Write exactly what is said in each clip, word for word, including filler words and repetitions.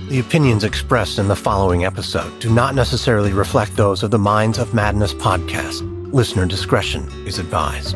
The opinions expressed in the following episode do not necessarily reflect those of the Minds of Madness podcast. Listener discretion is advised.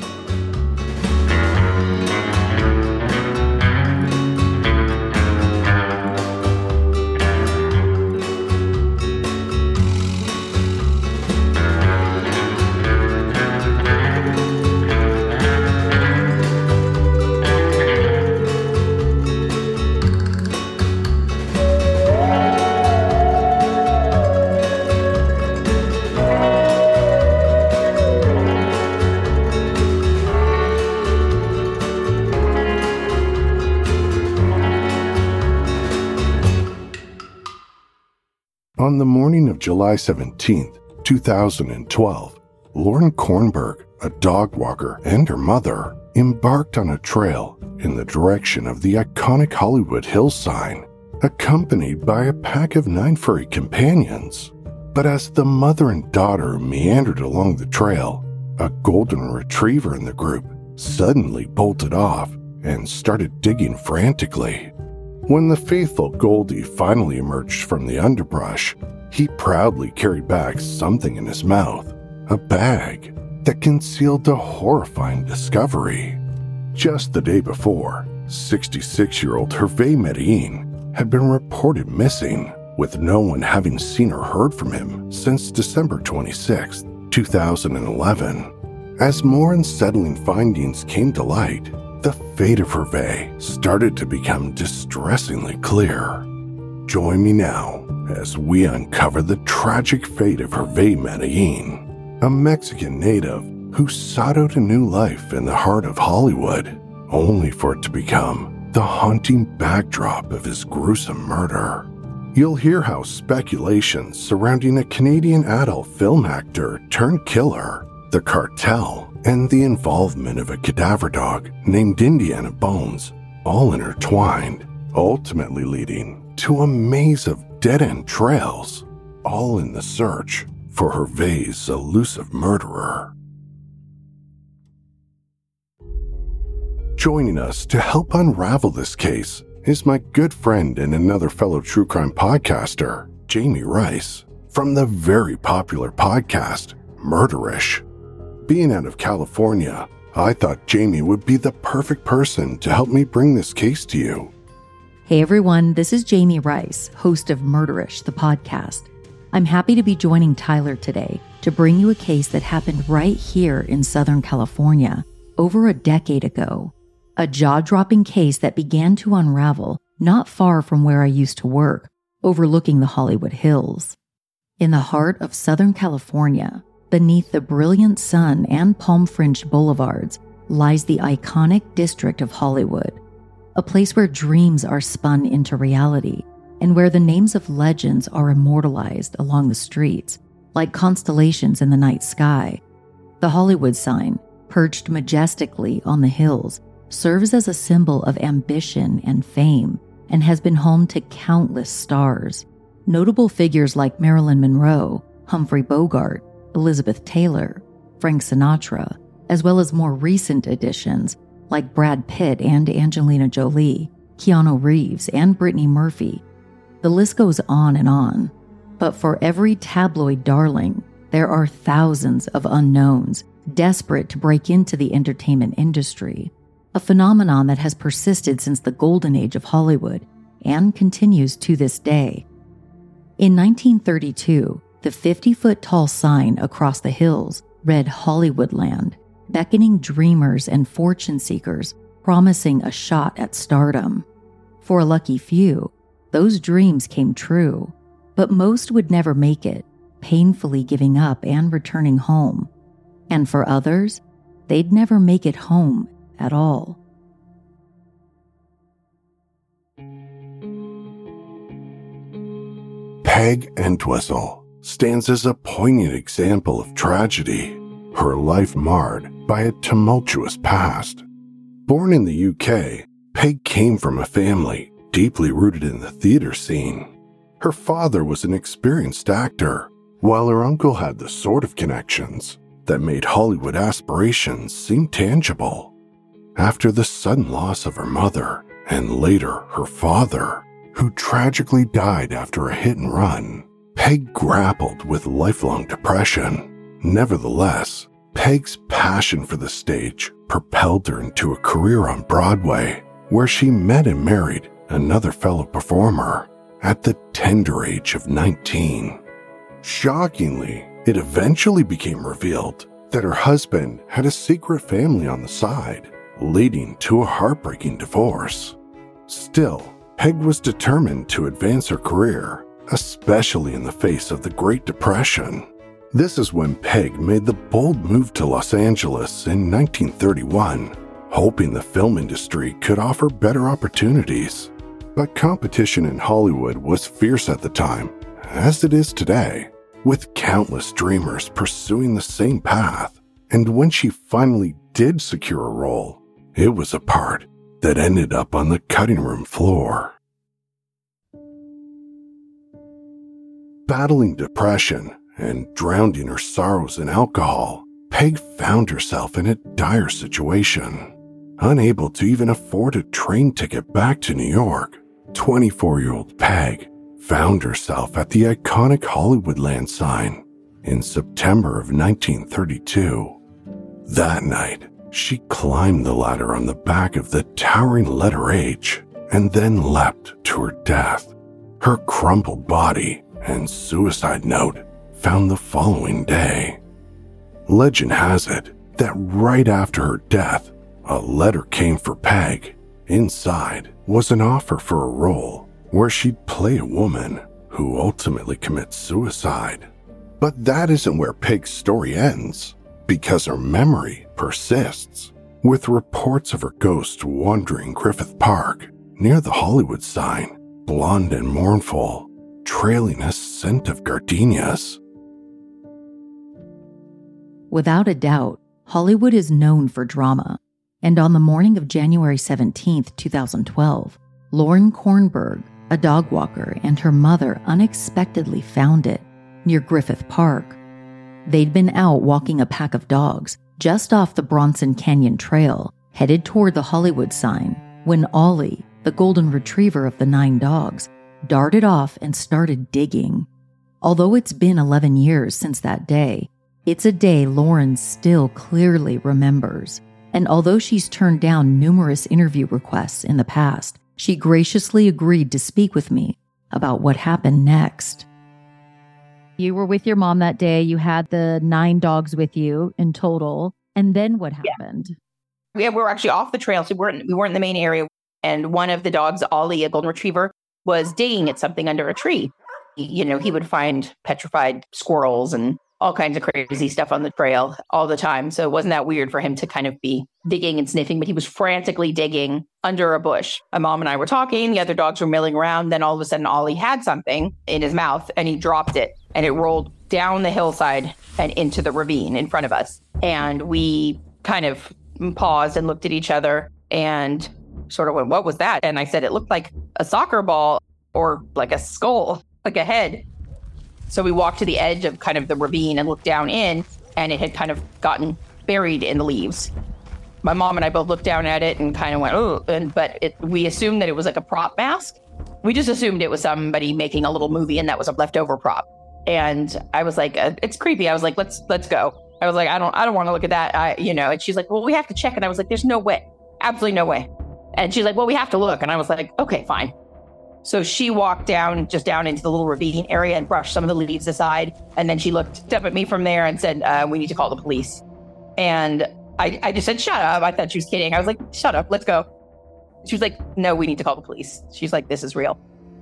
On the morning of July seventeenth, two thousand twelve, Lauren Kornberg, a dog walker, and her mother embarked on a trail in the direction of the iconic Hollywood Hills sign, accompanied by a pack of nine furry companions. But as the mother and daughter meandered along the trail, a golden retriever in the group suddenly bolted off and started digging frantically. When the faithful Goldie finally emerged from the underbrush, he proudly carried back something in his mouth, a bag that concealed a horrifying discovery. Just the day before, sixty-six-year-old Hervé Medellin had been reported missing, with no one having seen or heard from him since December twenty-sixth, two thousand eleven. As more unsettling findings came to light, the fate of Hervé started to become distressingly clear. Join me now as we uncover the tragic fate of Hervé Medellin, a Mexican native who sought out a new life in the heart of Hollywood, only for it to become the haunting backdrop of his gruesome murder. You'll hear how speculations surrounding a Canadian adult film actor turned killer, the cartel, and the involvement of a cadaver dog named Indiana Bones all intertwined, ultimately leading to a maze of dead-end trails, all in the search for Hervé's elusive murderer. Joining us to help unravel this case is my good friend and another fellow true crime podcaster, Jamie Rice, from the very popular podcast, Murderish. Being out of California, I thought Jamie would be the perfect person to help me bring this case to you. Hey everyone, this is Jamie Rice, host of Murderish, the podcast. I'm happy to be joining Tyler today to bring you a case that happened right here in Southern California over a decade ago. A jaw-dropping case that began to unravel not far from where I used to work, overlooking the Hollywood Hills. In the heart of Southern California, beneath the brilliant sun and palm-fringed boulevards, lies the iconic district of Hollywood, a place where dreams are spun into reality and where the names of legends are immortalized along the streets, like constellations in the night sky. The Hollywood sign, perched majestically on the hills, serves as a symbol of ambition and fame and has been home to countless stars. Notable figures like Marilyn Monroe, Humphrey Bogart, Elizabeth Taylor, Frank Sinatra, as well as more recent additions like Brad Pitt and Angelina Jolie, Keanu Reeves, and Brittany Murphy. The list goes on and on. But for every tabloid darling, there are thousands of unknowns desperate to break into the entertainment industry, a phenomenon that has persisted since the golden age of Hollywood and continues to this day. In nineteen thirty-two, the fifty-foot-tall sign across the hills read Hollywoodland, beckoning dreamers and fortune seekers, promising a shot at stardom. For a lucky few, those dreams came true, but most would never make it, painfully giving up and returning home. And for others, they'd never make it home at all. Peg Entwistle stands as a poignant example of tragedy, her life marred by a tumultuous past. Born in the U K, Peg came from a family deeply rooted in the theater scene. Her father was an experienced actor, while her uncle had the sort of connections that made Hollywood aspirations seem tangible. After the sudden loss of her mother, and later her father, who tragically died after a hit and run, Peg grappled with lifelong depression. Nevertheless, Peg's passion for the stage propelled her into a career on Broadway, where she met and married another fellow performer at the tender age of nineteen. Shockingly, it eventually became revealed that her husband had a secret family on the side, leading to a heartbreaking divorce. Still, Peg was determined to advance her career, especially in the face of the Great Depression. This is when Peg made the bold move to Los Angeles in nineteen thirty-one, hoping the film industry could offer better opportunities. But competition in Hollywood was fierce at the time, as it is today, with countless dreamers pursuing the same path. And when she finally did secure a role, it was a part that ended up on the cutting room floor. Battling depression and drowning her sorrows in alcohol, Peg found herself in a dire situation. Unable to even afford a train ticket back to New York, twenty-four-year-old Peg found herself at the iconic Hollywoodland sign in September of nineteen thirty-two. That night, she climbed the ladder on the back of the towering letter H and then leapt to her death. Her crumpled body and suicide note found the following day. Legend has it that right after her death, a letter came for Peg. Inside was an offer for a role where she'd play a woman who ultimately commits suicide. But that isn't where Peg's story ends, because her memory persists, with reports of her ghost wandering Griffith Park near the Hollywood sign, blonde and mournful, trailing a scent of gardenias. Without a doubt, Hollywood is known for drama. And on the morning of January seventeenth, twenty twelve, Lauren Kornberg, a dog walker, and her mother unexpectedly found it near Griffith Park. They'd been out walking a pack of dogs just off the Bronson Canyon Trail, headed toward the Hollywood sign, when Ollie, the golden retriever of the nine dogs, darted off and started digging. Although it's been eleven years since that day, it's a day Lauren still clearly remembers. And although she's turned down numerous interview requests in the past, she graciously agreed to speak with me about what happened next. You were with your mom that day. You had the nine dogs with you in total. And then what happened? Yeah, we were actually off the trail. So we weren't, we weren't in the main area. And one of the dogs, Ollie, a golden retriever, was digging at something under a tree. You know, he would find petrified squirrels and all kinds of crazy stuff on the trail all the time. So it wasn't that weird for him to kind of be digging and sniffing, but he was frantically digging under a bush. My mom and I were talking, the other dogs were milling around. Then all of a sudden, Ollie had something in his mouth and he dropped it and it rolled down the hillside and into the ravine in front of us. And we kind of paused and looked at each other and sort of went, what was that? And I said, it looked like a soccer ball or like a skull, like a head. So we walked to the edge of kind of the ravine and looked down in, and it had kind of gotten buried in the leaves. My mom and I both looked down at it and kind of went, oh, and but it, we assumed that it was like a prop mask. We just assumed it was somebody making a little movie and that was a leftover prop. And I was like, uh, it's creepy. I was like, let's let's go. I was like, I don't I don't want to look at that. I, you know, and she's like, well, we have to check. And I was like, there's no way. Absolutely no way. And she's like, well, we have to look. And I was like, okay, fine. So she walked down, just down into the little ravine area and brushed some of the leaves aside. And then she looked up at me from there and said, uh, we need to call the police. And I, I just said, shut up. I thought she was kidding. I was like, shut up, let's go. She was like, no, we need to call the police. She's like, this is real.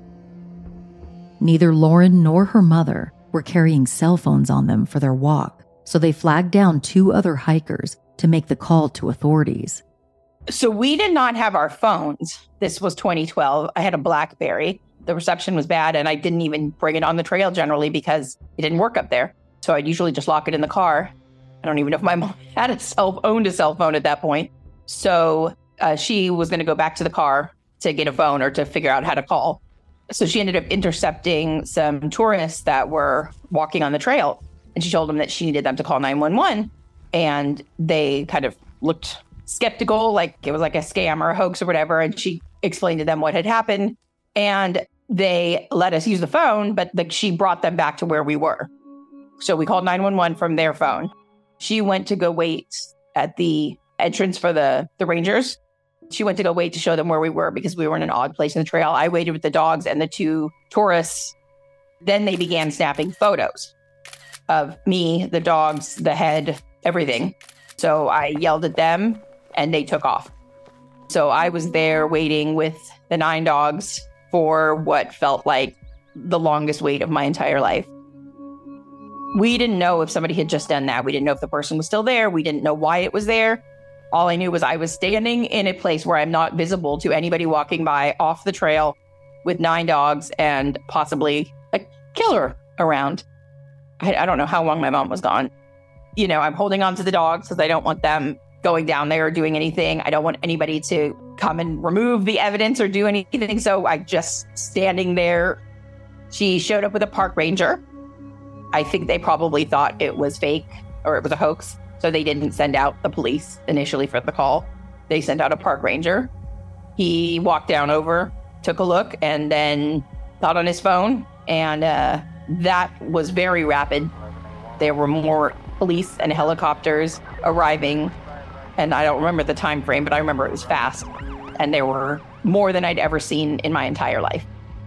Neither Lauren nor her mother were carrying cell phones on them for their walk, so they flagged down two other hikers to make the call to authorities. So we did not have our phones. This was twenty twelve. I had a BlackBerry. The reception was bad, and I didn't even bring it on the trail generally because it didn't work up there. So I'd usually just lock it in the car. I don't even know if my mom had a cell, owned a cell phone at that point. So uh, she was going to go back to the car to get a phone or to figure out how to call. So she ended up intercepting some tourists that were walking on the trail. And she told them that she needed them to call nine one one. And they kind of looked skeptical, like it was like a scam or a hoax or whatever. And she explained to them what had happened. And they let us use the phone, but the, she brought them back to where we were. So we called nine one one from their phone. She went to go wait at the entrance for the, the Rangers. She went to go wait to show them where we were because we were in an odd place in the trail. I waited with the dogs and the two tourists. Then they began snapping photos of me, the dogs, the head, everything. So I yelled at them and they took off. So I was there waiting with the nine dogs for what felt like the longest wait of my entire life. We didn't know if somebody had just done that. We didn't know if the person was still there. We didn't know why it was there. All I knew was I was standing in a place where I'm not visible to anybody walking by off the trail with nine dogs and possibly a killer around. I, I don't know how long my mom was gone. You know, I'm holding on to the dogs because I don't want them going down there or doing anything. I don't want anybody to come and remove the evidence or do anything. So I just standing there. She showed up with a park ranger. I think they probably thought it was fake or it was a hoax. So they didn't send out the police initially for the call. They sent out a park ranger. He walked down over, took a look, and then got on his phone. And uh, that was very rapid. There were more police and helicopters arriving. And I don't remember the time frame, but I remember it was fast. And there were more than I'd ever seen in my entire life.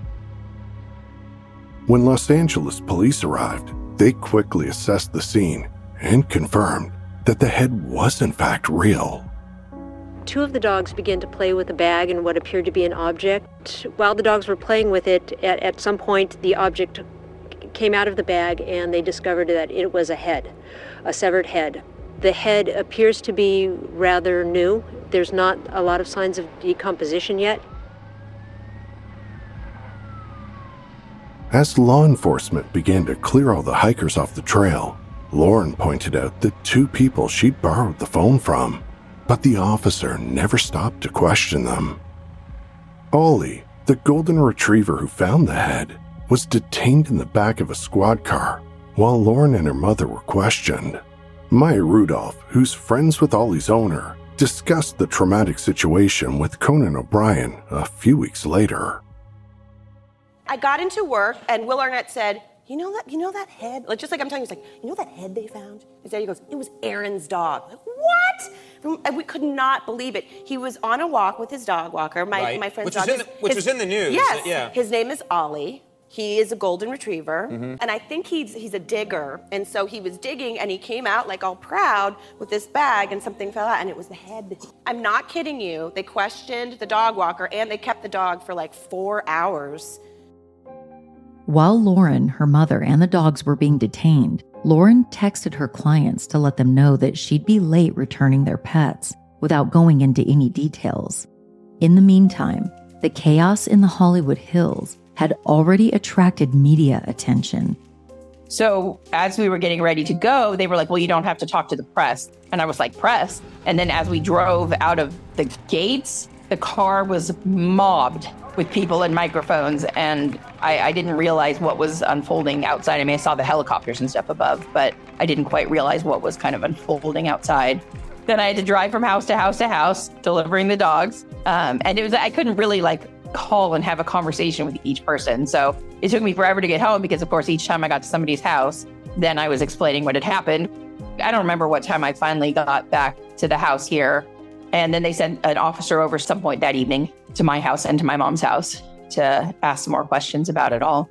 When Los Angeles police arrived, they quickly assessed the scene and confirmed that the head was in fact real. Two of the dogs began to play with a bag and what appeared to be an object. While the dogs were playing with it, at, at some point the object came out of the bag and they discovered that it was a head, a severed head. The head appears to be rather new. There's not a lot of signs of decomposition yet. As law enforcement began to clear all the hikers off the trail, Lauren pointed out the two people she'd borrowed the phone from, but the officer never stopped to question them. Ollie, the golden retriever who found the head, was detained in the back of a squad car while Lauren and her mother were questioned. Maya Rudolph, who's friends with Ollie's owner, discussed the traumatic situation with Conan O'Brien a few weeks later. I got into work and Will Arnett said, you know that, you know that head? Like, just like I'm telling you, he's like, you know that head they found? Instead he goes, it was Aaron's dog. Like, what? And we could not believe it. He was on a walk with his dog walker. My, right. my friend's which dog. Was in the, which his, was in the news. Yes. Yeah. His name is Ollie. He is a golden retriever, mm-hmm. and I think he's he's a digger, and so he was digging, and he came out like all proud with this bag, and something fell out, and it was the head. I'm not kidding you. They questioned the dog walker, and they kept the dog for like four hours. While Lauren, her mother, and the dogs were being detained, Lauren texted her clients to let them know that she'd be late returning their pets without going into any details. In the meantime, the chaos in the Hollywood Hills had already attracted media attention. So as we were getting ready to go, they were like, well, you don't have to talk to the press. And I was like, press? And then as we drove out of the gates, the car was mobbed with people and microphones. And I, I didn't realize what was unfolding outside. I mean, I saw the helicopters and stuff above, but I didn't quite realize what was kind of unfolding outside. Then I had to drive from house to house to house, delivering the dogs. Um, and it was, I couldn't really like call and have a conversation with each person. So it took me forever to get home because, of course, each time I got to somebody's house, then I was explaining what had happened. I don't remember what time I finally got back to the house here. And then they sent an officer over some point that evening to my house and to my mom's house to ask some more questions about it all.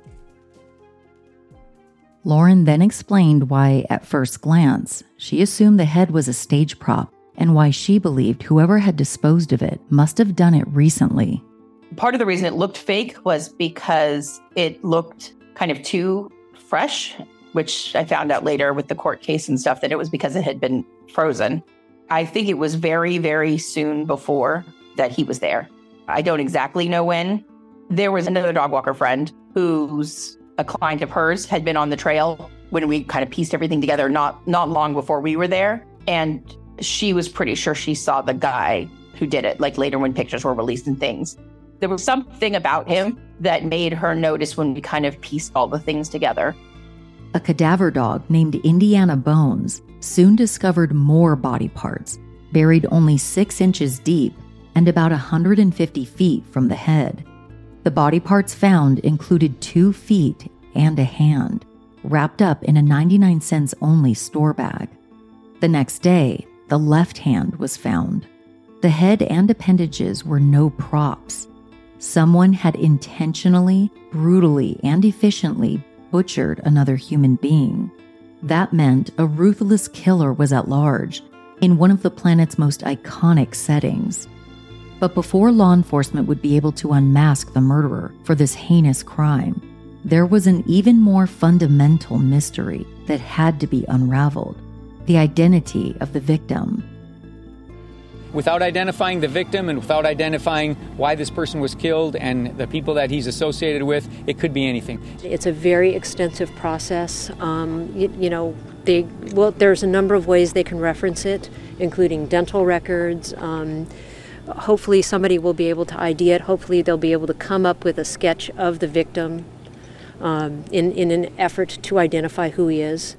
Lauren then explained why, at first glance, she assumed the head was a stage prop and why she believed whoever had disposed of it must have done it recently. Part of the reason it looked fake was because it looked kind of too fresh, which I found out later with the court case and stuff that it was because it had been frozen. I think it was very, very soon before that he was there. I don't exactly know when. There was another dog walker friend who's a client of hers had been on the trail when we kind of pieced everything together not, not long before we were there. And she was pretty sure she saw the guy who did it, like later when pictures were released and things. There was something about him that made her notice when we kind of pieced all the things together. A cadaver dog named Indiana Bones soon discovered more body parts, buried only six inches deep and about one hundred fifty feet from the head. The body parts found included two feet and a hand, wrapped up in a ninety-nine cents only store bag. The next day, the left hand was found. The head and appendages were no props. Someone had intentionally, brutally, and efficiently butchered another human being. That meant a ruthless killer was at large in one of the planet's most iconic settings. But before law enforcement would be able to unmask the murderer for this heinous crime, there was an even more fundamental mystery that had to be unraveled: the identity of the victim. Without identifying the victim and without identifying why this person was killed and the people that he's associated with, it could be anything. It's a very extensive process. Um, you, you know, they, well, there's a number of ways they can reference it, including dental records. Um, hopefully somebody will be able to I D it. Hopefully they'll be able to come up with a sketch of the victim um, in, in an effort to identify who he is.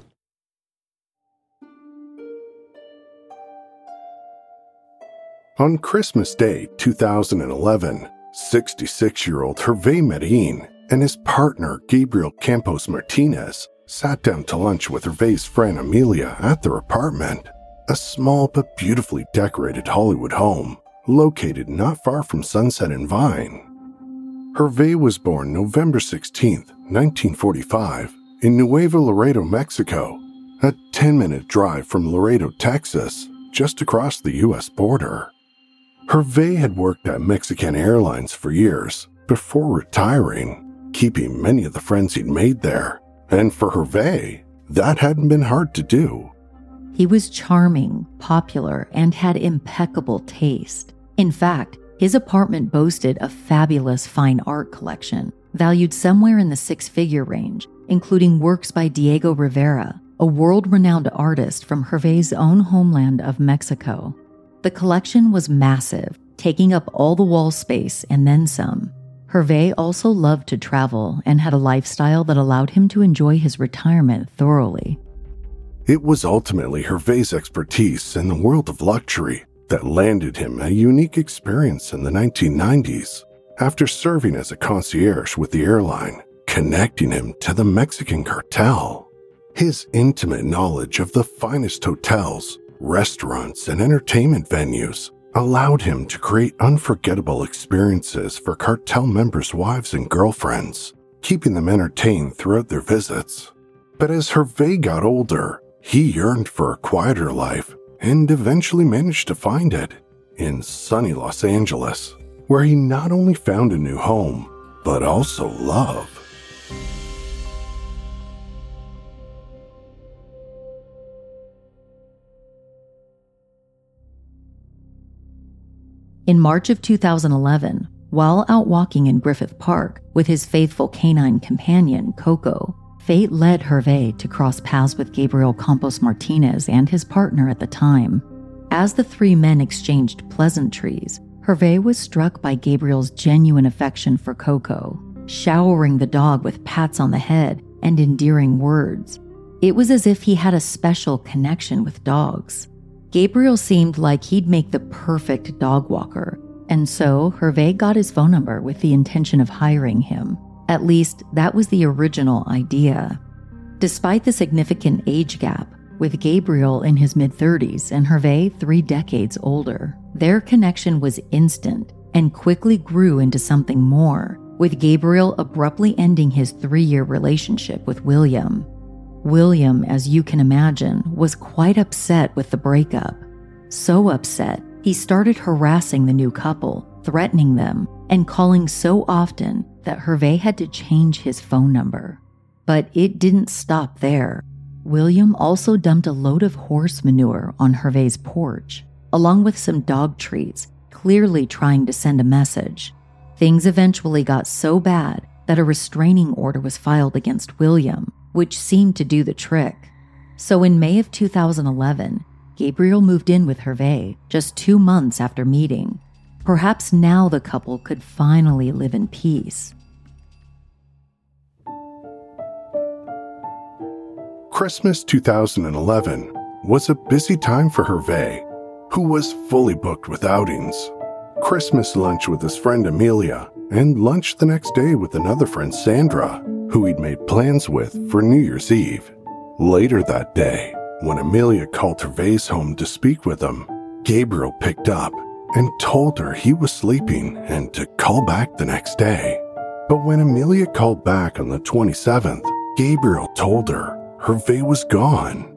On Christmas Day two thousand eleven, sixty-six-year-old Hervé Medellin and his partner Gabriel Campos Martinez sat down to lunch with Hervé's friend Amelia at their apartment, a small but beautifully decorated Hollywood home located not far from Sunset and Vine. Hervé was born November sixteenth, nineteen forty-five, in Nuevo Laredo, Mexico, a ten-minute drive from Laredo, Texas, just across the U S border. Hervé had worked at Mexican Airlines for years before retiring, keeping many of the friends he'd made there. And for Hervé, that hadn't been hard to do. He was charming, popular, and had impeccable taste. In fact, his apartment boasted a fabulous fine art collection, valued somewhere in the six-figure range, including works by Diego Rivera, a world-renowned artist from Hervé's own homeland of Mexico. The collection was massive, taking up all the wall space and then some. Hervé also loved to travel and had a lifestyle that allowed him to enjoy his retirement thoroughly. It was ultimately Hervé's expertise in the world of luxury that landed him a unique experience in the nineteen nineties after serving as a concierge with the airline, connecting him to the Mexican cartel. His intimate knowledge of the finest hotels, restaurants, and entertainment venues allowed him to create unforgettable experiences for cartel members' wives and girlfriends, keeping them entertained throughout their visits. But as Hervé got older, he yearned for a quieter life and eventually managed to find it in sunny Los Angeles, where he not only found a new home, but also love. In March of two thousand eleven, while out walking in Griffith Park with his faithful canine companion, Coco, fate led Hervé to cross paths with Gabriel Campos Martinez and his partner at the time. As the three men exchanged pleasantries, Hervé was struck by Gabriel's genuine affection for Coco, showering the dog with pats on the head and endearing words. It was as if he had a special connection with dogs. Gabriel seemed like he'd make the perfect dog walker, and so Hervé got his phone number with the intention of hiring him. At least, that was the original idea. Despite the significant age gap, with Gabriel in his mid-thirties and Hervé three decades older, their connection was instant and quickly grew into something more, with Gabriel abruptly ending his three-year relationship with William. William, as you can imagine, was quite upset with the breakup. So upset, he started harassing the new couple, threatening them, and calling so often that Hervé had to change his phone number. But it didn't stop there. William also dumped a load of horse manure on Hervé's porch, along with some dog treats, clearly trying to send a message. Things eventually got so bad that a restraining order was filed against William, which seemed to do the trick. So in May of two thousand eleven, Gabriel moved in with Hervé just two months after meeting. Perhaps now the couple could finally live in peace. Christmas two thousand eleven was a busy time for Hervé, who was fully booked with outings. Christmas lunch with his friend Amelia and lunch the next day with another friend, Sandra, who he'd made plans with for New Year's Eve. Later that day, when Amelia called Hervey's home to speak with him, Gabriel picked up and told her he was sleeping and to call back the next day. But when Amelia called back on the twenty-seventh, Gabriel told her Hervey was gone.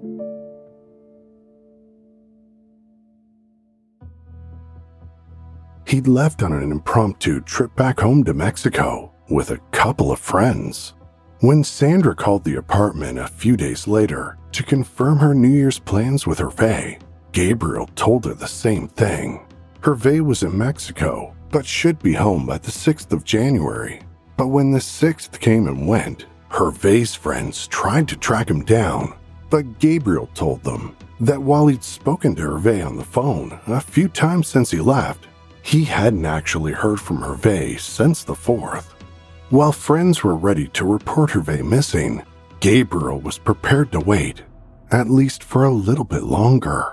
He'd left on an impromptu trip back home to Mexico with a couple of friends. When Sandra called the apartment a few days later to confirm her New Year's plans with Hervey, Gabriel told her the same thing. Hervey was in Mexico, but should be home by the sixth of January. But when the sixth came and went, Hervey's friends tried to track him down, but Gabriel told them that while he'd spoken to Hervey on the phone a few times since he left, he hadn't actually heard from Hervey since the fourth. While friends were ready to report Hervey missing, Gabriel was prepared to wait, at least for a little bit longer.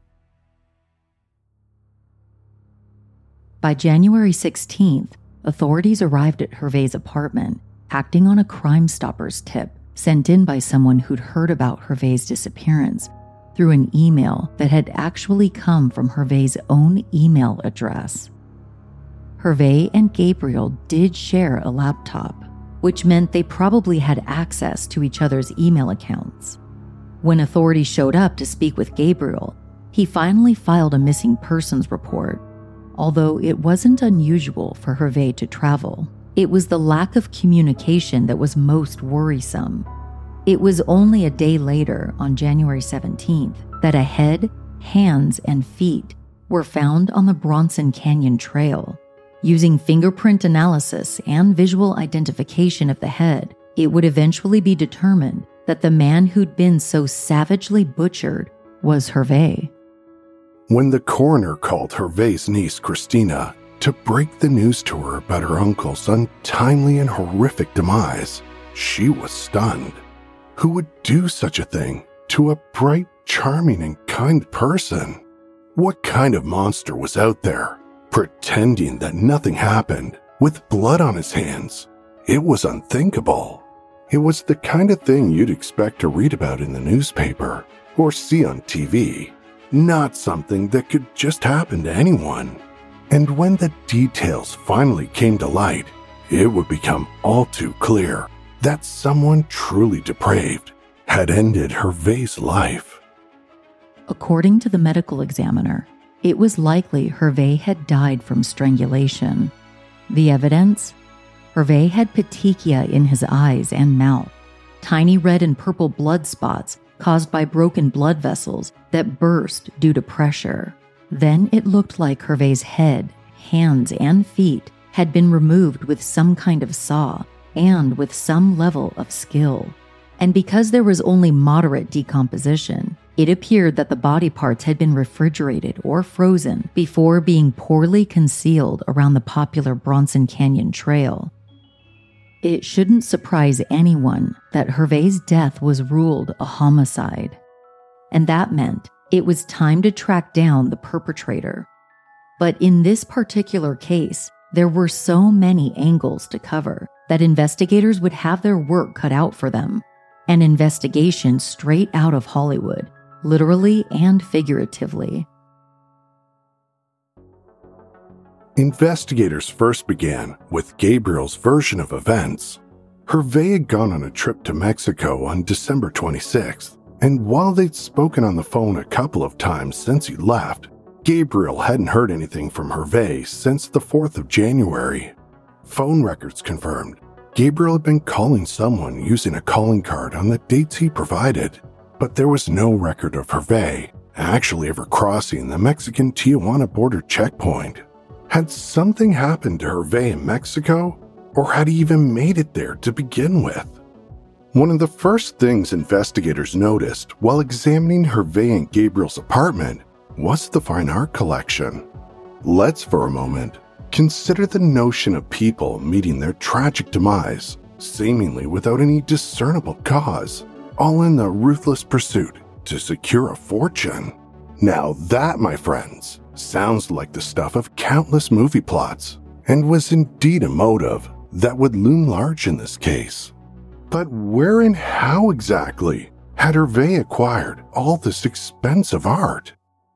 By January sixteenth, authorities arrived at Hervey's apartment, acting on a Crime Stoppers tip sent in by someone who'd heard about Hervey's disappearance through an email that had actually come from Hervey's own email address. Hervey and Gabriel did share a laptop, which meant they probably had access to each other's email accounts. When authorities showed up to speak with Gabriel, he finally filed a missing persons report. Although it wasn't unusual for Hervey to travel, it was the lack of communication that was most worrisome. It was only a day later, on January seventeenth, that a head, hands, and feet were found on the Bronson Canyon Trail. Using fingerprint analysis and visual identification of the head, it would eventually be determined that the man who'd been so savagely butchered was Hervey. When the coroner called Hervey's niece, Christina, to break the news to her about her uncle's untimely and horrific demise, she was stunned. Who would do such a thing to a bright, charming, and kind person? What kind of monster was out there, pretending that nothing happened, with blood on his hands? It was unthinkable. It was the kind of thing you'd expect to read about in the newspaper or see on T V, not something that could just happen to anyone. And when the details finally came to light, it would become all too clear that someone truly depraved had ended Hervey's life. According to the medical examiner, it was likely Hervey had died from strangulation. The evidence? Hervey had petechia in his eyes and mouth, tiny red and purple blood spots caused by broken blood vessels that burst due to pressure. Then it looked like Hervey's head, hands, and feet had been removed with some kind of saw and with some level of skill. And because there was only moderate decomposition, it appeared that the body parts had been refrigerated or frozen before being poorly concealed around the popular Bronson Canyon Trail. It shouldn't surprise anyone that Hervey's death was ruled a homicide. And that meant it was time to track down the perpetrator. But in this particular case, there were so many angles to cover that investigators would have their work cut out for them. An investigation straight out of Hollywood, literally and figuratively. Investigators first began with Gabriel's version of events. Hervey had gone on a trip to Mexico on December twenty-sixth, and while they'd spoken on the phone a couple of times since he left, Gabriel hadn't heard anything from Hervey since the fourth of January. Phone records confirmed Gabriel had been calling someone using a calling card on the dates he provided, but there was no record of Hervey actually ever crossing the Mexican Tijuana border checkpoint. Had something happened to Hervey in Mexico, or had he even made it there to begin with? One of the first things investigators noticed while examining Hervey and Gabriel's apartment was the fine art collection. Let's, for a moment, consider the notion of people meeting their tragic demise, seemingly without any discernible cause, all in the ruthless pursuit to secure a fortune. Now that, my friends, sounds like the stuff of countless movie plots, and was indeed a motive that would loom large in this case. But where and how exactly had Hervé acquired all this expensive art?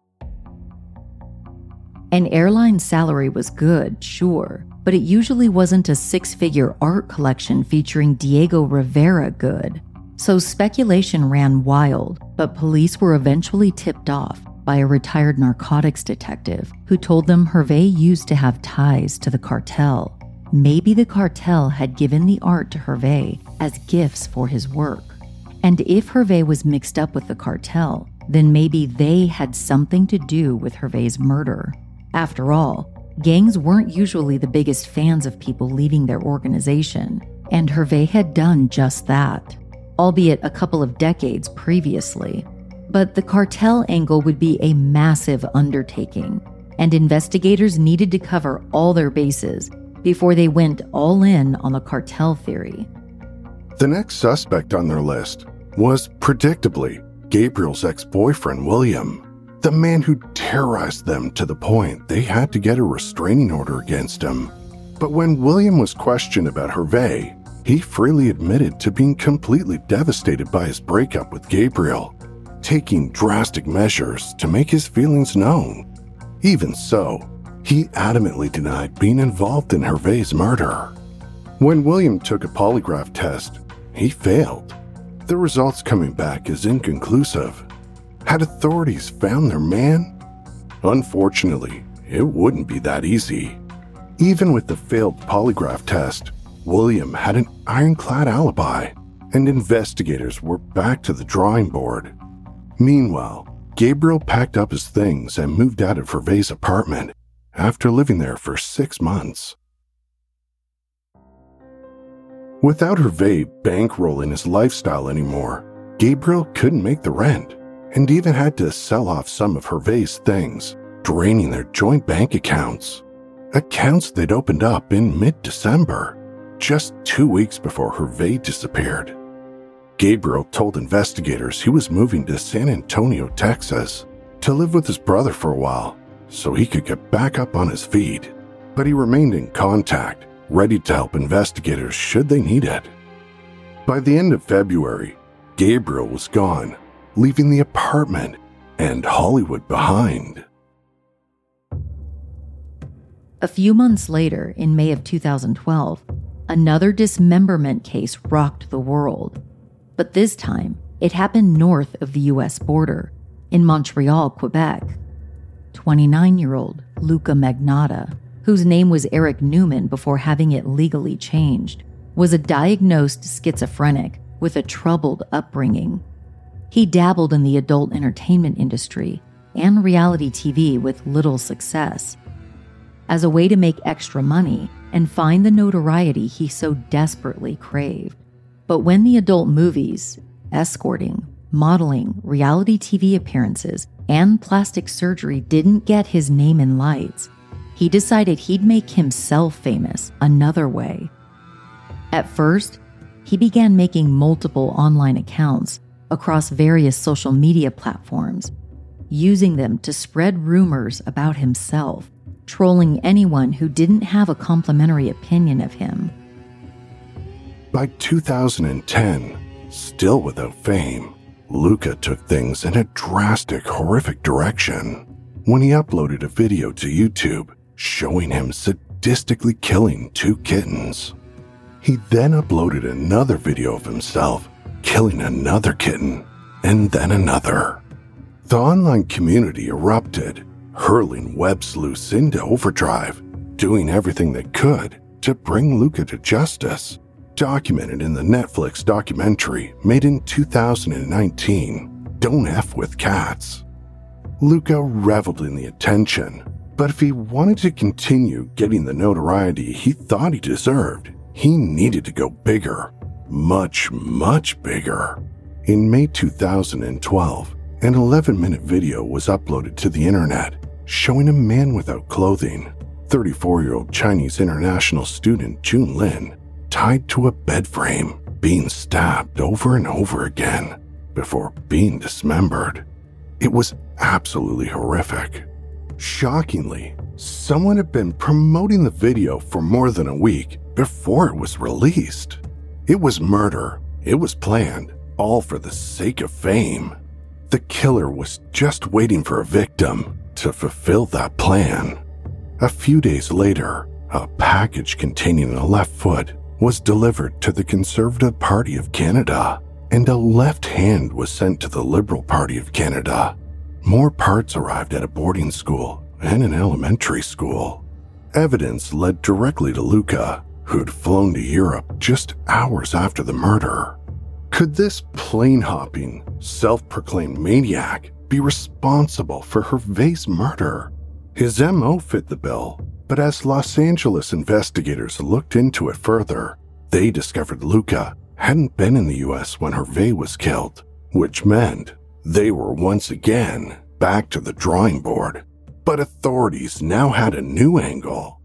An airline salary was good, sure, but it usually wasn't a six-figure art collection featuring Diego Rivera good. So speculation ran wild, but police were eventually tipped off by a retired narcotics detective who told them Hervé used to have ties to the cartel. Maybe the cartel had given the art to Hervé as gifts for his work. And if Hervé was mixed up with the cartel, then maybe they had something to do with Hervé's murder. After all, gangs weren't usually the biggest fans of people leaving their organization, and Hervé had done just that, albeit a couple of decades previously. But the cartel angle would be a massive undertaking, and investigators needed to cover all their bases before they went all in on the cartel theory. The next suspect on their list was, predictably, Gabriel's ex-boyfriend, William, the man who terrorized them to the point they had to get a restraining order against him. But when William was questioned about Hervé, he freely admitted to being completely devastated by his breakup with Gabriel, taking drastic measures to make his feelings known. Even so, he adamantly denied being involved in Hervé's murder. When William took a polygraph test, he failed, the results coming back as inconclusive. Had authorities found their man? Unfortunately, it wouldn't be that easy. Even with the failed polygraph test, William had an ironclad alibi, and investigators were back to the drawing board. Meanwhile, Gabriel packed up his things and moved out of Hervé's apartment after living there for six months. Without Hervé bankrolling his lifestyle anymore, Gabriel couldn't make the rent and even had to sell off some of Hervé's things, draining their joint bank accounts. Accounts they'd opened up in mid-December, just two weeks before Hervé disappeared. Gabriel told investigators he was moving to San Antonio, Texas, to live with his brother for a while so he could get back up on his feet, but he remained in contact, ready to help investigators should they need it. By the end of February, Gabriel was gone, leaving the apartment and Hollywood behind. A few months later, in May of two thousand twelve, another dismemberment case rocked the world. But this time, it happened north of the U S border, in Montreal, Quebec. twenty-nine-year-old Luca Magnotta, whose name was Eric Newman before having it legally changed, was a diagnosed schizophrenic with a troubled upbringing. He dabbled in the adult entertainment industry and reality T V with little success. As a way to make extra money and find the notoriety he so desperately craved. But when the adult movies, escorting, modeling, reality T V appearances, and plastic surgery didn't get his name in lights, he decided he'd make himself famous another way. At first, he began making multiple online accounts across various social media platforms, using them to spread rumors about himself, trolling anyone who didn't have a complimentary opinion of him. By two thousand ten, still without fame, Luca took things in a drastic, horrific direction when he uploaded a video to YouTube showing him sadistically killing two kittens. He then uploaded another video of himself killing another kitten, and then another. The online community erupted, hurling web sleuths into overdrive, doing everything they could to bring Luca to justice, documented in the Netflix documentary made in two thousand nineteen, Don't F with Cats. Luca reveled in the attention, but if he wanted to continue getting the notoriety he thought he deserved, he needed to go bigger. Much, much bigger. In May two thousand twelve, an eleven-minute video was uploaded to the internet showing a man without clothing, thirty-four-year-old Chinese international student Jun Lin, tied to a bed frame, being stabbed over and over again before being dismembered. It was absolutely horrific. Shockingly, someone had been promoting the video for more than a week before it was released. It was murder. It was planned, all for the sake of fame. The killer was just waiting for a victim to fulfill that plan. A few days later, a package containing a left foot was delivered to the Conservative Party of Canada, and a left hand was sent to the Liberal Party of Canada. More parts arrived at a boarding school and an elementary school. Evidence led directly to Luca, who'd flown to Europe just hours after the murder. Could this plane-hopping, self-proclaimed maniac be responsible for Hervé's murder? His M O fit the bill, but as Los Angeles investigators looked into it further, they discovered Luca hadn't been in the U S when Hervé was killed, which meant they were once again back to the drawing board. But authorities now had a new angle.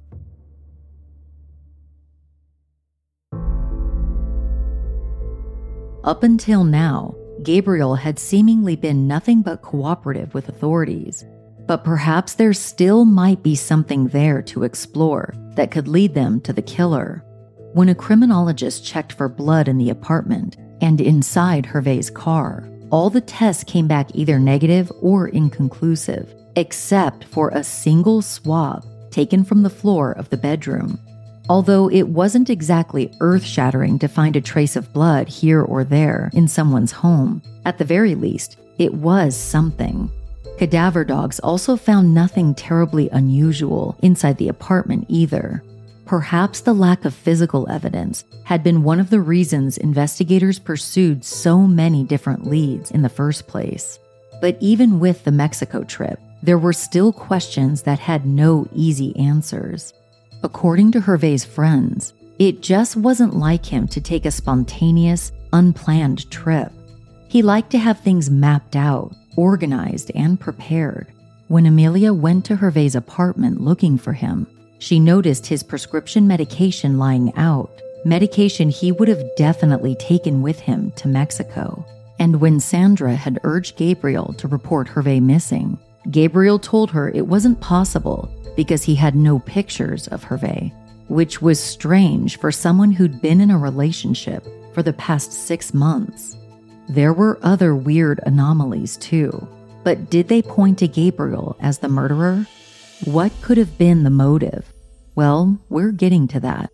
Up until now, Gabriel had seemingly been nothing but cooperative with authorities. But perhaps there still might be something there to explore that could lead them to the killer. When a criminologist checked for blood in the apartment and inside Hervé's car, all the tests came back either negative or inconclusive, except for a single swab taken from the floor of the bedroom. Although it wasn't exactly earth-shattering to find a trace of blood here or there in someone's home, at the very least, it was something. Cadaver dogs also found nothing terribly unusual inside the apartment either. Perhaps the lack of physical evidence had been one of the reasons investigators pursued so many different leads in the first place. But even with the Mexico trip, there were still questions that had no easy answers. According to Hervé's friends, it just wasn't like him to take a spontaneous, unplanned trip. He liked to have things mapped out, organized, and prepared. When Amelia went to Hervé's apartment looking for him, she noticed his prescription medication lying out, medication he would have definitely taken with him to Mexico. And when Sandra had urged Gabriel to report Hervé missing, Gabriel told her it wasn't possible because he had no pictures of Hervé, which was strange for someone who'd been in a relationship for the past six months. There were other weird anomalies too, but did they point to Gabriel as the murderer? What could have been the motive? Well, we're getting to that.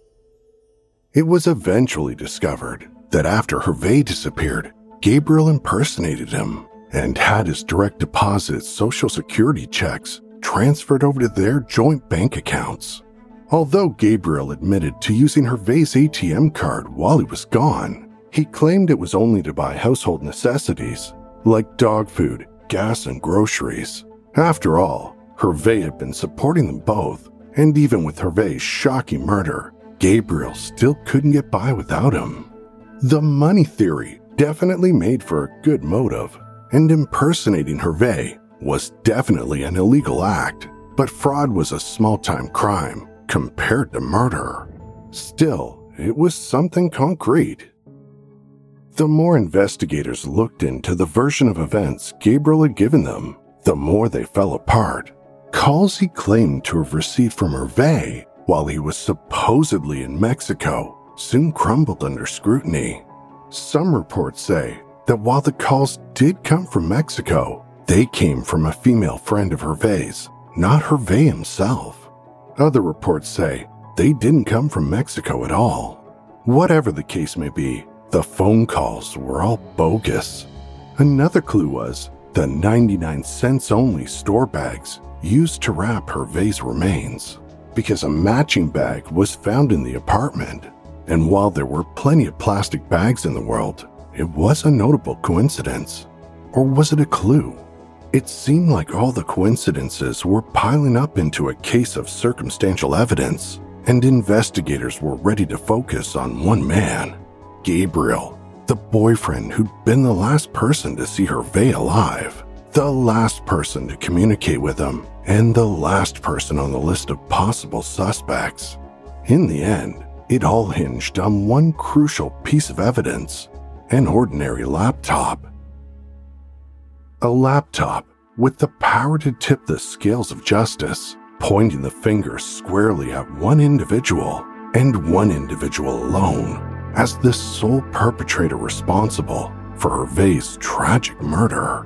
It was eventually discovered that after Hervé disappeared, Gabriel impersonated him and had his direct deposit Social Security checks transferred over to their joint bank accounts. Although Gabriel admitted to using Hervé's A T M card while he was gone, he claimed it was only to buy household necessities like dog food, gas, and groceries. After all, Hervé had been supporting them both, and even with Hervé's shocking murder, Gabriel still couldn't get by without him. The money theory definitely made for a good motive, and impersonating Hervé was definitely an illegal act, but fraud was a small-time crime compared to murder. Still, it was something concrete. The more investigators looked into the version of events Gabriel had given them, the more they fell apart. Calls he claimed to have received from Hervé while he was supposedly in Mexico soon crumbled under scrutiny. Some reports say that while the calls did come from Mexico, they came from a female friend of Hervé's, not Hervé himself. Other reports say they didn't come from Mexico at all. Whatever the case may be, the phone calls were all bogus. Another clue was the ninety-nine cents only store bags used to wrap Hervé's remains, because a matching bag was found in the apartment. And while there were plenty of plastic bags in the world, it was a notable coincidence. Or was it a clue? It seemed like all the coincidences were piling up into a case of circumstantial evidence, and investigators were ready to focus on one man, Gabriel, the boyfriend who'd been the last person to see Hervé alive, the last person to communicate with him, and the last person on the list of possible suspects. In the end, it all hinged on one crucial piece of evidence, an ordinary laptop. A laptop with the power to tip the scales of justice, pointing the finger squarely at one individual and one individual alone as the sole perpetrator responsible for Hervé's tragic murder.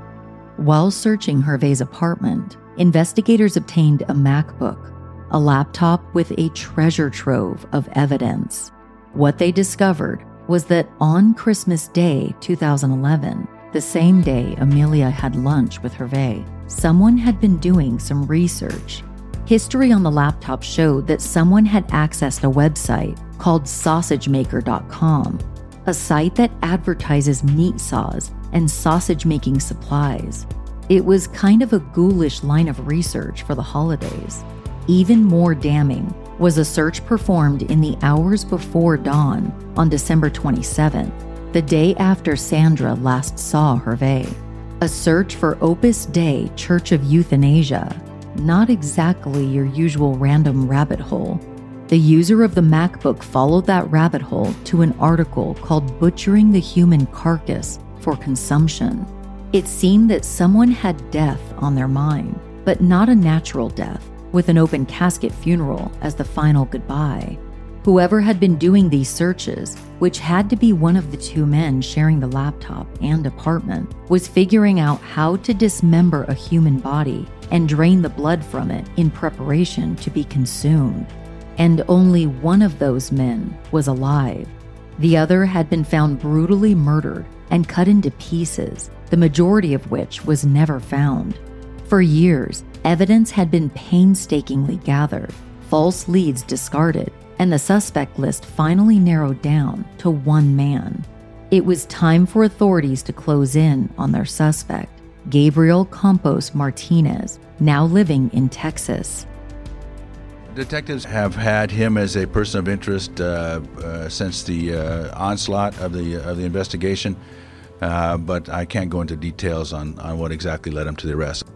While searching Hervé's apartment, investigators obtained a MacBook, a laptop with a treasure trove of evidence. What they discovered was that on Christmas Day two thousand eleven, the same day Amelia had lunch with Hervé, someone had been doing some research. History on the laptop showed that someone had accessed a website called sausage maker dot com, a site that advertises meat saws and sausage-making supplies. It was kind of a ghoulish line of research for the holidays. Even more damning was a search performed in the hours before dawn on December twenty-seventh, the day after Sandra last saw Hervé. A search for Opus Dei Church of Euthanasia, not exactly your usual random rabbit hole. The user of the MacBook followed that rabbit hole to an article called Butchering the Human Carcass for Consumption. It seemed that someone had death on their mind, but not a natural death, with an open casket funeral as the final goodbye. Whoever had been doing these searches, which had to be one of the two men sharing the laptop and apartment, was figuring out how to dismember a human body and drain the blood from it in preparation to be consumed. And only one of those men was alive. The other had been found brutally murdered and cut into pieces, the majority of which was never found. For years, evidence had been painstakingly gathered, false leads discarded, and the suspect list finally narrowed down to one man. It was time for authorities to close in on their suspect, Gabriel Campos Martinez, now living in Texas. Detectives have had him as a person of interest uh, uh, since the uh, onslaught of the of the investigation, uh, but I can't go into details on, on what exactly led him to the arrest.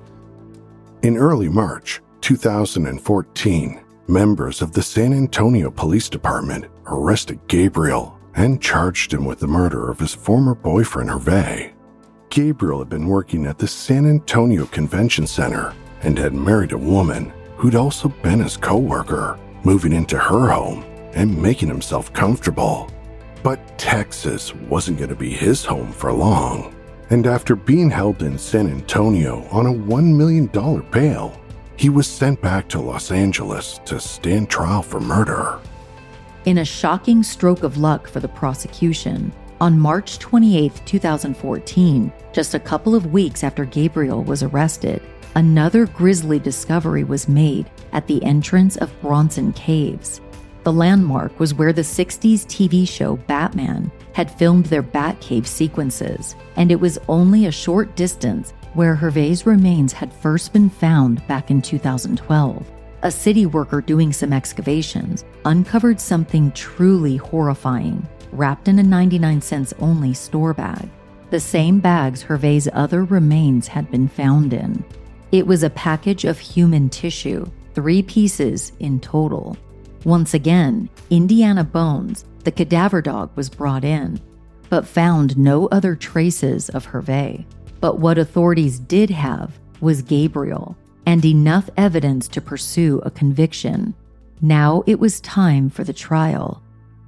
In early March two thousand fourteen, members of the San Antonio Police Department arrested Gabriel and charged him with the murder of his former boyfriend, Hervé. Gabriel had been working at the San Antonio Convention Center and had married a woman who'd also been his co-worker, moving into her home and making himself comfortable. But Texas wasn't going to be his home for long, and after being held in San Antonio on a one million dollars bail, he was sent back to Los Angeles to stand trial for murder. In a shocking stroke of luck for the prosecution, on March twenty-eighth, twenty fourteen, just a couple of weeks after Gabriel was arrested, another grisly discovery was made at the entrance of Bronson Caves. The landmark was where the sixties T V show Batman had filmed their Batcave sequences, and it was only a short distance where Hervé's remains had first been found back in two thousand twelve. A city worker doing some excavations uncovered something truly horrifying, wrapped in a ninety-nine cents only store bag, the same bags Hervé's other remains had been found in. It was a package of human tissue, three pieces in total. Once again, Indiana Bones, the cadaver dog, was brought in, but found no other traces of Hervé. But what authorities did have was Gabriel, and enough evidence to pursue a conviction. Now it was time for the trial.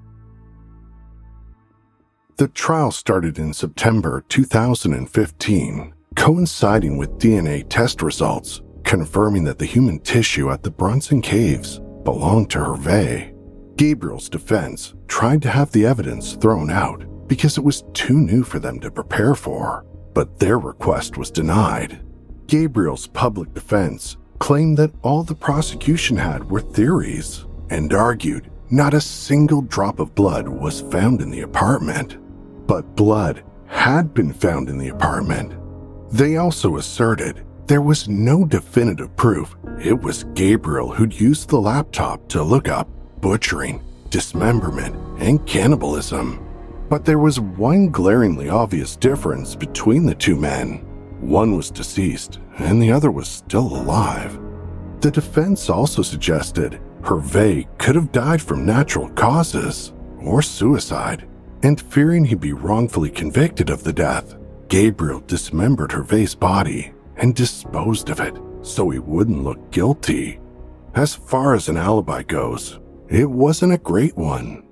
The trial started in September two thousand fifteen, coinciding with D N A test results confirming that the human tissue at the Bronson Caves belonged to Hervé. Gabriel's defense tried to have the evidence thrown out because it was too new for them to prepare for, but their request was denied. Gabriel's public defense claimed that all the prosecution had were theories and argued not a single drop of blood was found in the apartment. But blood had been found in the apartment. They also asserted there was no definitive proof it was Gabriel who'd used the laptop to look up butchering, dismemberment, and cannibalism. But there was one glaringly obvious difference between the two men. One was deceased, and the other was still alive. The defense also suggested Hervé could have died from natural causes or suicide, and fearing he'd be wrongfully convicted of the death, Gabriel dismembered Hervé's body and disposed of it so he wouldn't look guilty. As far as an alibi goes, it wasn't a great one.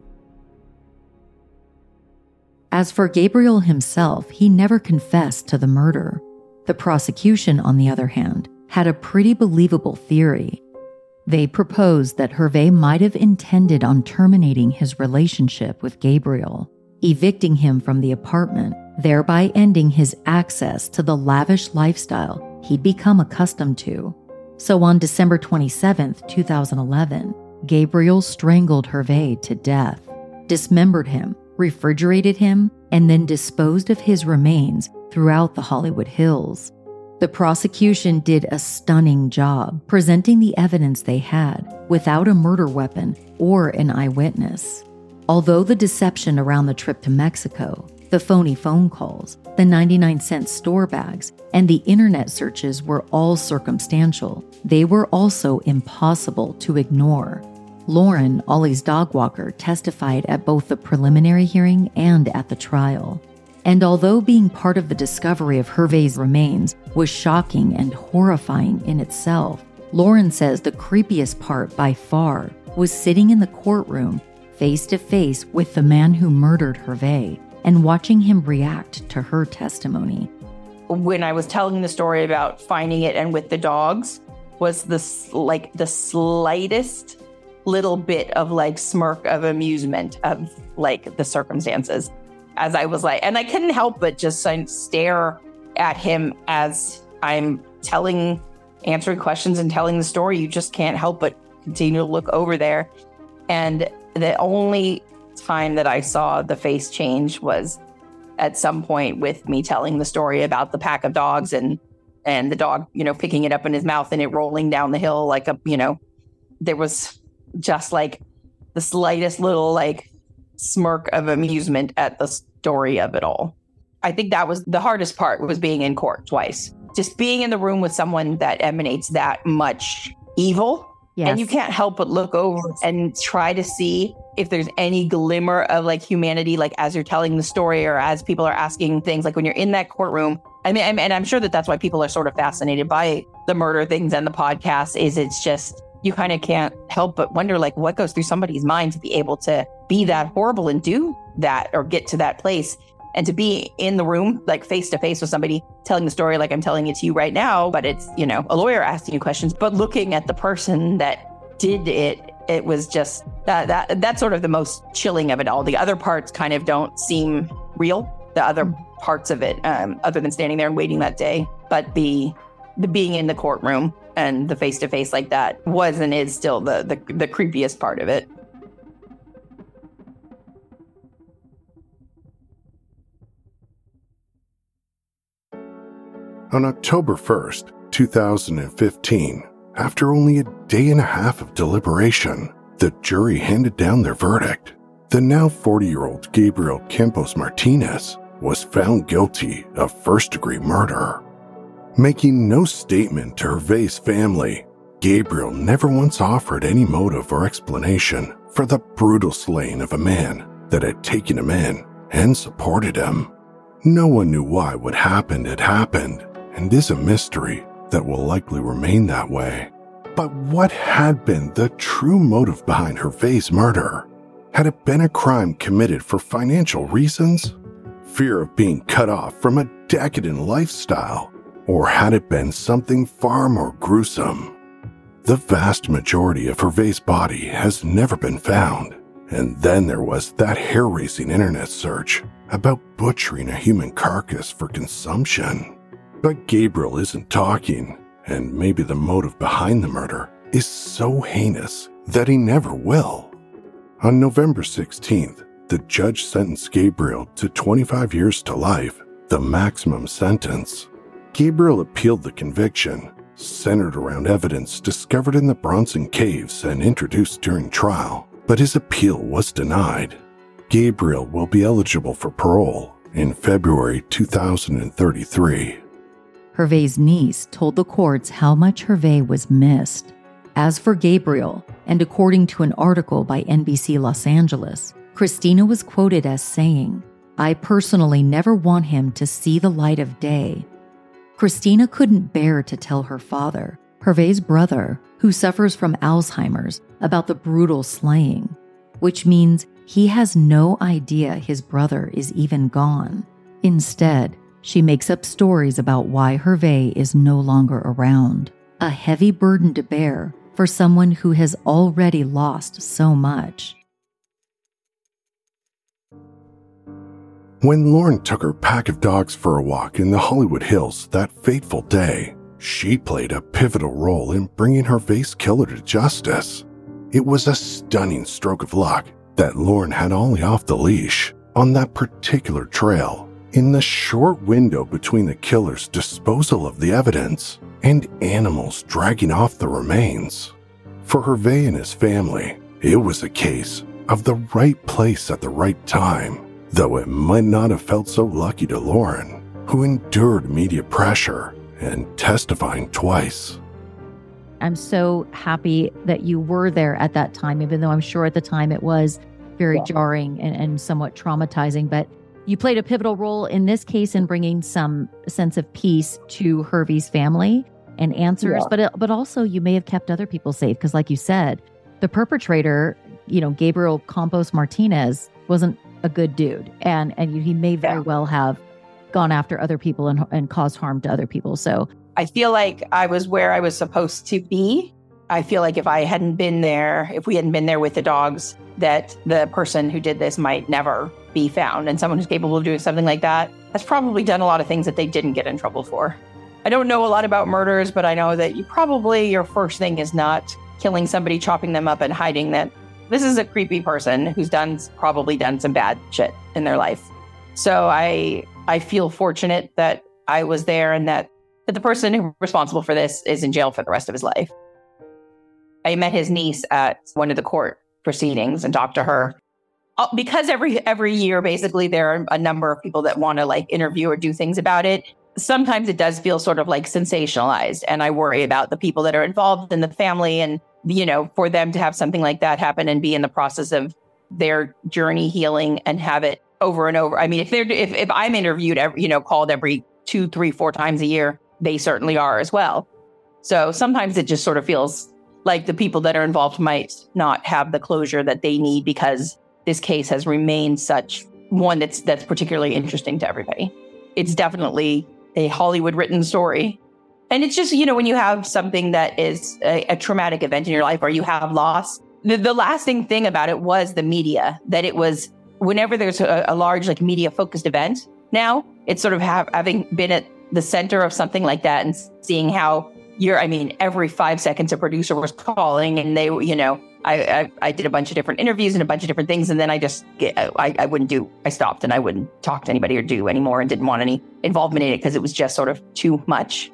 As for Gabriel himself, he never confessed to the murder. The prosecution, on the other hand, had a pretty believable theory. They proposed that Hervé might have intended on terminating his relationship with Gabriel, evicting him from the apartment, thereby ending his access to the lavish lifestyle he'd become accustomed to. So on December twenty-seventh, two thousand eleven, Gabriel strangled Hervé to death, dismembered him, refrigerated him, and then disposed of his remains throughout the Hollywood Hills. The prosecution did a stunning job presenting the evidence they had without a murder weapon or an eyewitness. Although the deception around the trip to Mexico, the phony phone calls, the ninety-nine cent store bags, and the internet searches were all circumstantial, they were also impossible to ignore. Lauren, Ollie's dog walker, testified at both the preliminary hearing and at the trial. And although being part of the discovery of Hervé's remains was shocking and horrifying in itself, Lauren says the creepiest part by far was sitting in the courtroom face to face with the man who murdered Hervé and watching him react to her testimony. When I was telling the story about finding it and with the dogs, was this like the slightest little bit of like smirk of amusement of like the circumstances. As I was like, and I couldn't help but just stare at him as I'm telling, answering questions and telling the story. You just can't help but continue to look over there. And the only time that I saw the face change was at some point with me telling the story about the pack of dogs and and the dog, you know, picking it up in his mouth and it rolling down the hill like a, you know, there was just like the slightest little like smirk of amusement at the story of it all. I think that was the hardest part, was being in court twice. Just being in the room with someone that emanates that much evil. Yes. And you can't help but look over and try to see if there's any glimmer of like humanity, like as you're telling the story or as people are asking things, like when you're in that courtroom. I mean, and I'm sure that that's why people are sort of fascinated by the murder things and the podcast, is it's just, you kind of can't help but wonder like what goes through somebody's mind to be able to be that horrible and do that or get to that place. And to be in the room, like face to face with somebody telling the story like I'm telling it to you right now, but it's, you know, a lawyer asking you questions, but looking at the person that did it, it was just that, that that's sort of the most chilling of it all. The other parts kind of don't seem real, the other parts of it, um, other than standing there and waiting that day. But the the being in the courtroom and the face to face like that was and is still the, the the creepiest part of it. On October first, two thousand fifteen, after only a day and a half of deliberation, the jury handed down their verdict. The now forty-year-old Gabriel Campos Martinez was found guilty of first-degree murder. Making no statement to Hervé's family, Gabriel never once offered any motive or explanation for the brutal slaying of a man that had taken him in and supported him. No one knew why what happened had happened, and is a mystery that will likely remain that way. But what had been the true motive behind Hervé's murder? Had it been a crime committed for financial reasons? Fear of being cut off from a decadent lifestyle? Or had it been something far more gruesome? The vast majority of Hervé's body has never been found. And then there was that hair-raising internet search about butchering a human carcass for consumption. But Gabriel isn't talking, and maybe the motive behind the murder is so heinous that he never will. On November sixteenth, the judge sentenced Gabriel to twenty-five years to life, the maximum sentence. Gabriel appealed the conviction, centered around evidence discovered in the Bronson Caves and introduced during trial, but his appeal was denied. Gabriel will be eligible for parole in February two thousand thirty-three. Hervé's niece told the courts how much Hervé was missed. As for Gabriel, and according to an article by N B C Los Angeles, Christina was quoted as saying, "I personally never want him to see the light of day." Christina couldn't bear to tell her father, Hervé's brother, who suffers from Alzheimer's, about the brutal slaying, which means he has no idea his brother is even gone. Instead, she makes up stories about why Hervé is no longer around, a heavy burden to bear for someone who has already lost so much. When Lauren took her pack of dogs for a walk in the Hollywood Hills that fateful day, she played a pivotal role in bringing Hervé's killer to justice. It was a stunning stroke of luck that Lauren had Ollie off the leash on that particular trail in the short window between the killer's disposal of the evidence and animals dragging off the remains. For Hervé and his family, it was a case of the right place at the right time, though it might not have felt so lucky to Lauren, who endured media pressure and testifying twice. I'm so happy that you were there at that time, even though I'm sure at the time it was very yeah. jarring and, and somewhat traumatizing. But you played a pivotal role in this case in bringing some sense of peace to Hervé's family and answers. Yeah. But but also you may have kept other people safe because, like you said, the perpetrator, you know, Gabriel Campos Martinez, wasn't a good dude, and and he may very yeah. well have gone after other people and and caused harm to other people. So I feel like I was where I was supposed to be. I feel like if I hadn't been there, if we hadn't been there with the dogs, that the person who did this might never be found. And someone who's capable of doing something like that has probably done a lot of things that they didn't get in trouble for. I don't know a lot about murders, but I know that you probably, your first thing is not killing somebody, chopping them up and hiding that. This is a creepy person who's done probably done some bad shit in their life. So I I feel fortunate that I was there and that, that the person who's responsible for this is in jail for the rest of his life. I met his niece at one of the court proceedings and talked to her. Because every every year, basically, there are a number of people that want to like interview or do things about it. Sometimes it does feel sort of like sensationalized. And I worry about the people that are involved in the family and, you know, for them to have something like that happen and be in the process of their journey healing and have it over and over. I mean, if they're if, if I'm interviewed, every, you know, called every two, three, four times a year, they certainly are as well. So sometimes it just sort of feels like the people that are involved might not have the closure that they need because this case has remained such one that's that's particularly interesting to everybody. It's definitely a Hollywood written story. And it's just, you know, when you have something that is a, a traumatic event in your life or you have loss, the, the lasting thing about it was the media, that it was whenever there's a, a large like media focused event now, it's sort of have, having been at the center of something like that and seeing how you're, I mean, every five seconds a producer was calling and they, you know, I, I, I did a bunch of different interviews and a bunch of different things. And then I just, I, I wouldn't do, I stopped and I wouldn't talk to anybody or do anymore and didn't want any involvement in it because it was just sort of too much.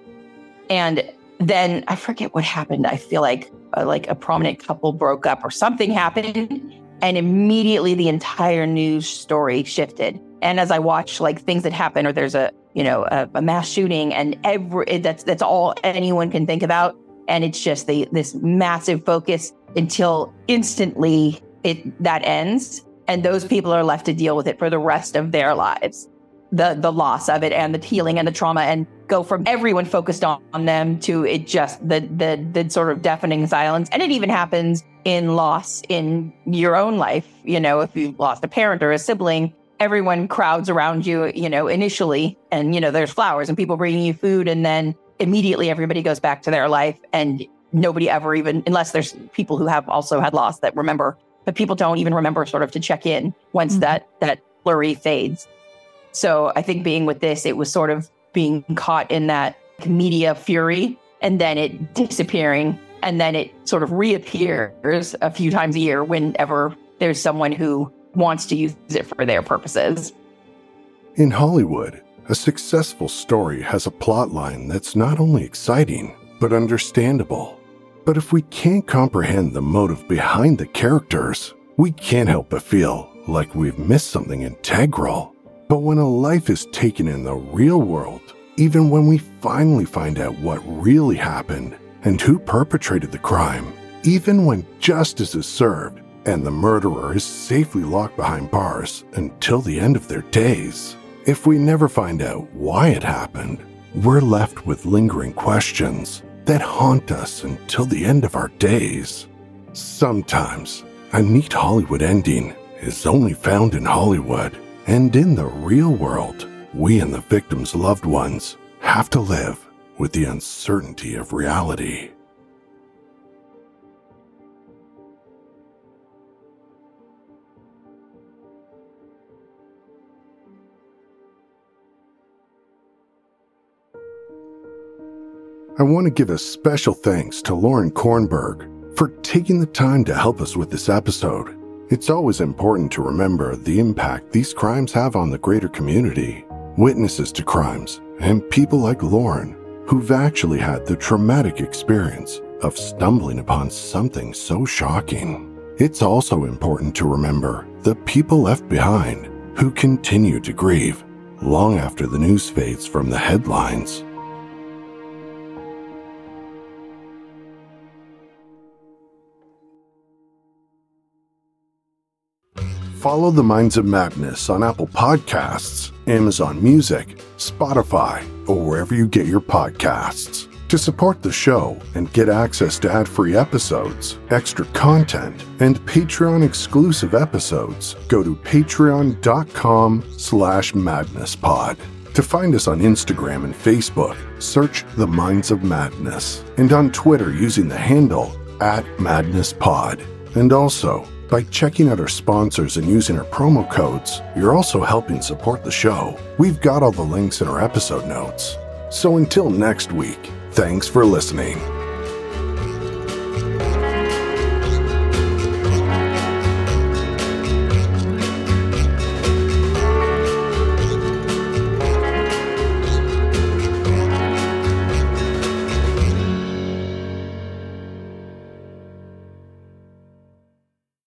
And then I forget what happened. I feel like uh, like a prominent couple broke up or something happened. And immediately the entire news story shifted. And as I watch like things that happen or there's a, you know, a, a mass shooting and every, that's, that's all anyone can think about. And it's just the, this massive focus until instantly it that ends. And those people are left to deal with it for the rest of their lives. The the loss of it and the healing and the trauma and go from everyone focused on, on them to it just the, the the sort of deafening silence. And it even happens in loss in your own life. You know, if you've lost a parent or a sibling, everyone crowds around you, you know, initially. And, you know, there's flowers and people bringing you food. And then immediately everybody goes back to their life and nobody ever even, unless there's people who have also had loss that remember, but people don't even remember sort of to check in once mm-hmm. that that blurry fades. So I think being with this, it was sort of being caught in that media fury and then it disappearing and then it sort of reappears a few times a year whenever there's someone who wants to use it for their purposes. In Hollywood, a successful story has a plot line that's not only exciting, but understandable. But if we can't comprehend the motive behind the characters, we can't help but feel like we've missed something integral. But when a life is taken in the real world, even when we finally find out what really happened and who perpetrated the crime, even when justice is served and the murderer is safely locked behind bars until the end of their days, if we never find out why it happened, we're left with lingering questions that haunt us until the end of our days. Sometimes, a neat Hollywood ending is only found in Hollywood, and in the real world, we and the victims' loved ones have to live with the uncertainty of reality. I want to give a special thanks to Lauren Kornberg for taking the time to help us with this episode. It's always important to remember the impact these crimes have on the greater community, witnesses to crimes, and people like Lauren who've actually had the traumatic experience of stumbling upon something so shocking. It's also important to remember the people left behind who continue to grieve long after the news fades from the headlines. Follow The Minds of Madness on Apple Podcasts, Amazon Music, Spotify, or wherever you get your podcasts. To support the show and get access to ad-free episodes, extra content, and Patreon-exclusive episodes, go to patreon.com slash madnesspod. To find us on Instagram and Facebook, search The Minds of Madness, and on Twitter using the handle at madnesspod. And also, by checking out our sponsors and using our promo codes, you're also helping support the show. We've got all the links in our episode notes. So until next week, thanks for listening.